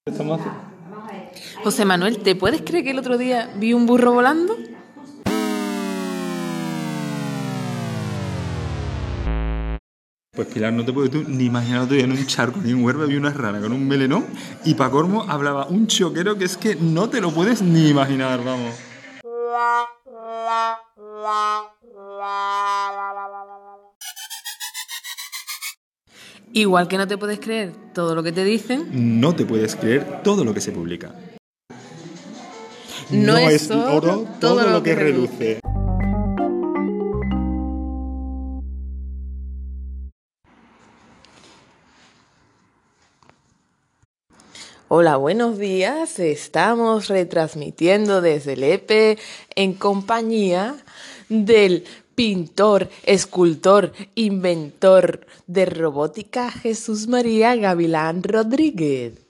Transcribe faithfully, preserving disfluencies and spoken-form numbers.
Estamos haciendo. José Manuel, ¿te puedes creer que el otro día vi un burro volando? Pues Pilar, no te puedes tú ni imaginar otro día en un charco ni en Huelva había una rana con un melenón y pa' colmo hablaba un choquero que es que no te lo puedes ni imaginar, vamos. Igual que no te puedes creer todo lo que te dicen, No te puedes creer todo lo que se publica. no, es oro todo, lo que reluce. Hola, buenos días. Estamos retransmitiendo desde Lepe en compañía del pintor, escultor, inventor de robótica Jesús María Gavilán Rodríguez.